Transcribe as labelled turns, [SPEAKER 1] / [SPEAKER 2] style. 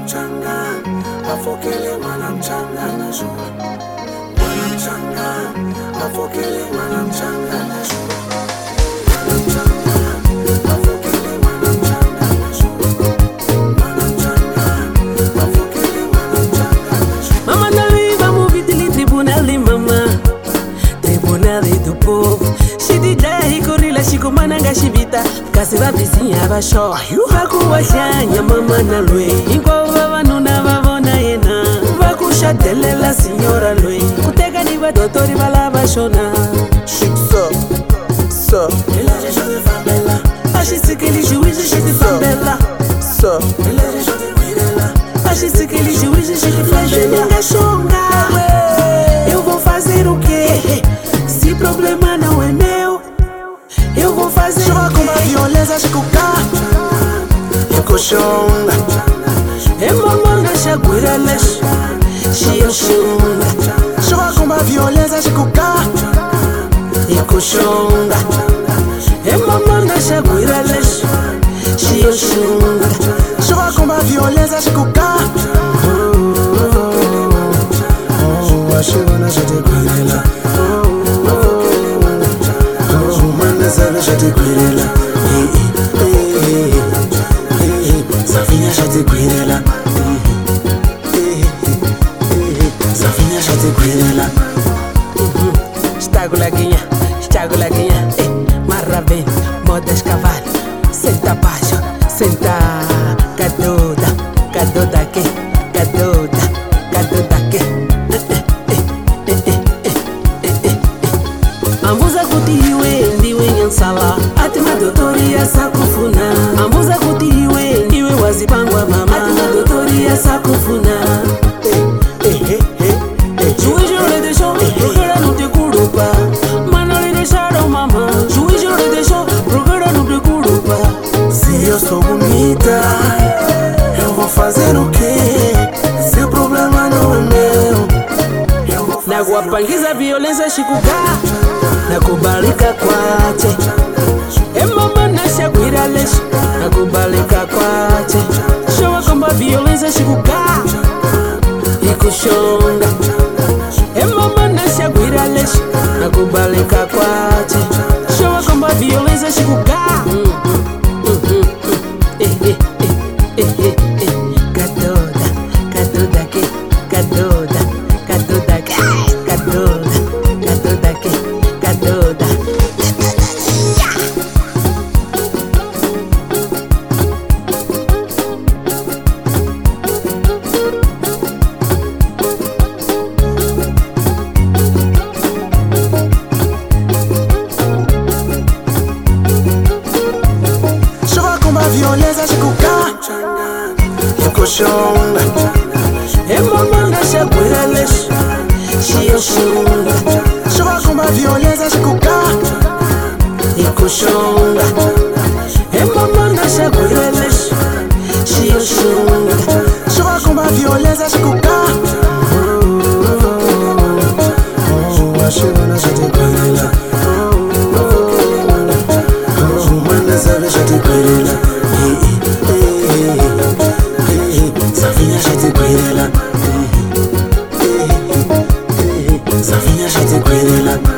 [SPEAKER 1] Afokele mwana mchanga na jua. Mwana mchanga, afokele mwana mchanga na jua. Mwana mchanga, afokele mwana mchanga na jua. Mwana mchanga, afokele mwana mchanga na jua.
[SPEAKER 2] Mama naliva muvitili tribunali mama. Tribunali do povo. Shididai korila shikomananga shibita. Kasi va vizinha va show. Vakuwashanya mama na lwe. Inkova vanuna vavona yena. Vakushadelela signora lwe. Kuteka ni vadotori valava shona.
[SPEAKER 1] So
[SPEAKER 2] Ela já joga favela. Acha-se que ele juiz e de favela. Ela já joga virela. Acha-se que ele juiz e de favela. Chonga. Eu vou fazer o quê? Se problema não é meu, eu vou fazer.
[SPEAKER 1] Joga com a violência de cuca. Eu coxonga.
[SPEAKER 2] É mamãe na chaguirelas. Chia chunga.
[SPEAKER 1] Joga com a violência de cuca.
[SPEAKER 2] Eu coxonga. É mamãe na chaguirelas. Chia chunga.
[SPEAKER 1] Joga com a violência de cuca. Achei na já te cuidela. Manda sabe já te cuidela. Safinha já te cuidela. Safinha já te cuidela.
[SPEAKER 2] Estago laguinha, marra bem, modas cavalo. Senta baixo, senta caduda aqui, caduda aqui. Ambuza kutiwe, ndiwe nyansala. Atima dotori ya sakufuna. Ambuza kutiwe, ndiwe wazipangwa mama. Atima dotori ya sakufuna. Juiz le deixou, procura não te curupa. Mano le deixaram mama. Juiz le deixou, procura não te curupa.
[SPEAKER 1] Se eu sou bonita, eu vou fazer o quê? Se o problema não é meu, eu vou fazer
[SPEAKER 2] Na guapangiza violência chikuka. Na kubalika kwache. E mama na chaguirales. Na kubalika kwache. Showa komba violência chikuka. E kushonga. E mama na chaguirales. Na kubalika kwache. Showa komba violência chikuka. Caduda aqui, caduda aqui, caduda aqui, caduda.
[SPEAKER 1] Joga com a violência de cuca. Eu coxonga.
[SPEAKER 2] E mama na chaguirales. Chia chunga.
[SPEAKER 1] Joga com a violência de cuca.
[SPEAKER 2] E kushonga. E mama na chaguirales. Chia chunga.
[SPEAKER 1] Joga com a violência de cuca. Achei na já te cuidela. Manda sabe já te cuidela. Safinha já te cuidela. Safinha já te cuidela.